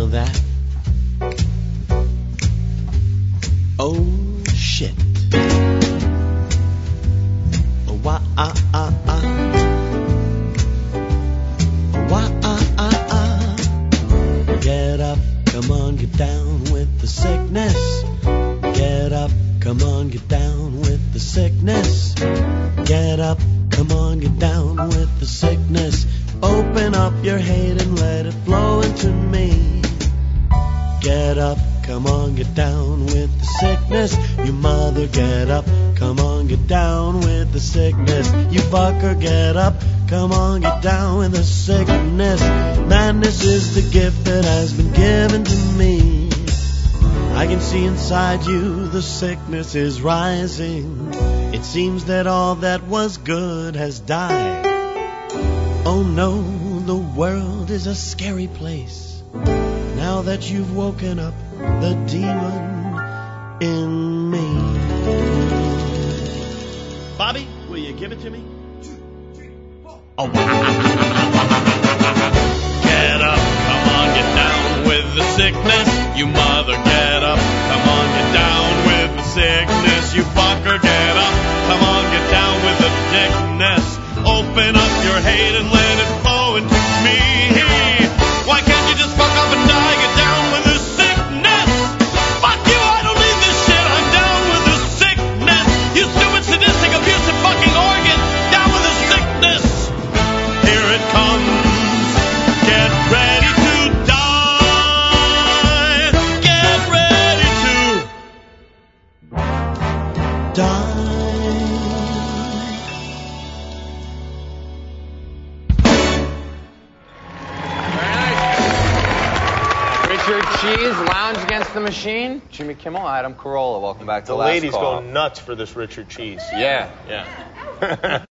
that? Oh, shit. Why, Get up, come on, get down with the sickness. Get up, come on, get down with the sickness. Get up, come on, get down with the sickness. Open up your hate and let it flow into me. Get up, come on, get down with the sickness. You mother, get up, come on, get down with the sickness. You fucker, get up, come on, get down with the sickness. Madness is the gift that has been given to me. I can see inside you the sickness is rising. It seems that all that was good has died. Oh no, the world is a scary place. Now that you've woken up the demon in me. Bobby, will you give it to me? Oh. Get up, come on, get down with the sickness. You mother, get up, come on, get down with the sickness. You fucker, get up, come on, get down with the sickness. Open up your hate and let it flow into me. Why can't you just fuck up and die? Get down with the sickness. Fuck you, I don't need this shit. I'm down with the sickness. You stupid, sadistic, abusive fucking organ. Down with the sickness. Here it comes. Get ready to die. Get ready to die. Richard Cheese, Lounge Against the Machine. Jimmy Kimmel, Adam Carolla. Welcome back to The Last ladies Call. go nuts for this Richard Cheese. Yeah. Yeah.